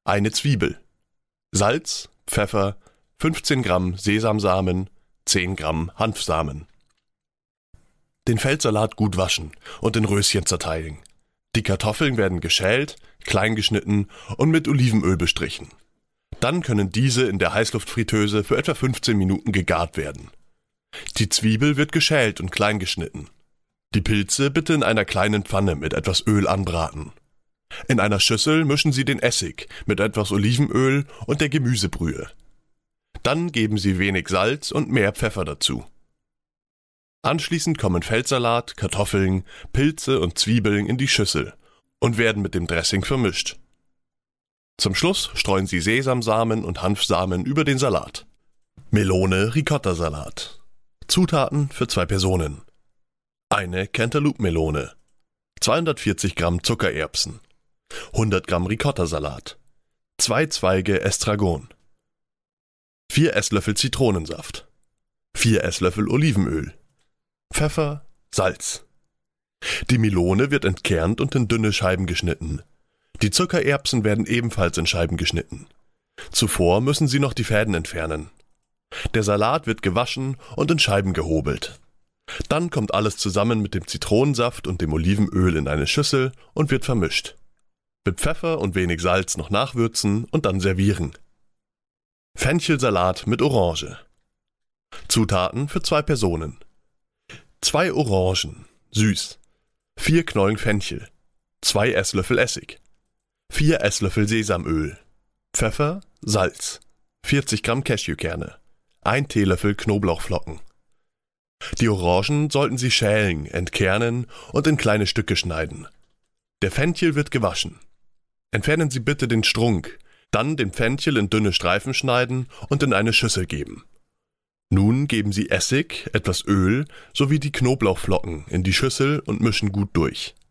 eine Zwiebel, Salz, Pfeffer, 15 Gramm Sesamsamen, 10 Gramm Hanfsamen. Den Feldsalat gut waschen und in Röschen zerteilen. Die Kartoffeln werden geschält, klein geschnitten und mit Olivenöl bestrichen. Dann können diese in der Heißluftfritteuse für etwa 15 Minuten gegart werden. Die Zwiebel wird geschält und klein geschnitten. Die Pilze bitte in einer kleinen Pfanne mit etwas Öl anbraten. In einer Schüssel mischen Sie den Essig mit etwas Olivenöl und der Gemüsebrühe. Dann geben Sie wenig Salz und mehr Pfeffer dazu. Anschließend kommen Feldsalat, Kartoffeln, Pilze und Zwiebeln in die Schüssel und werden mit dem Dressing vermischt. Zum Schluss streuen Sie Sesamsamen und Hanfsamen über den Salat. Melone-Ricotta-Salat. Zutaten für 2 Personen. Eine Cantaloupe-Melone, 240 Gramm Zuckererbsen, 100 Gramm Ricotta-Salat, 2 Zweige Estragon, 4 Esslöffel Zitronensaft, 4 Esslöffel Olivenöl, Pfeffer, Salz. Die Melone wird entkernt und in dünne Scheiben geschnitten. Die Zuckererbsen werden ebenfalls in Scheiben geschnitten. Zuvor müssen Sie noch die Fäden entfernen. Der Salat wird gewaschen und in Scheiben gehobelt. Dann kommt alles zusammen mit dem Zitronensaft und dem Olivenöl in eine Schüssel und wird vermischt. Mit Pfeffer und wenig Salz noch nachwürzen und dann servieren. Fenchelsalat mit Orange. Zutaten für 2 Personen. 2 Orangen, süß, 4 Knollen Fenchel, 2 Esslöffel Essig, 4 Esslöffel Sesamöl, Pfeffer, Salz, 40 Gramm Cashewkerne, 1 Teelöffel Knoblauchflocken. Die Orangen sollten Sie schälen, entkernen und in kleine Stücke schneiden. Der Fenchel wird gewaschen. Entfernen Sie bitte den Strunk, dann den Fenchel in dünne Streifen schneiden und in eine Schüssel geben. Nun geben Sie Essig, etwas Öl sowie die Knoblauchflocken in die Schüssel und mischen gut durch.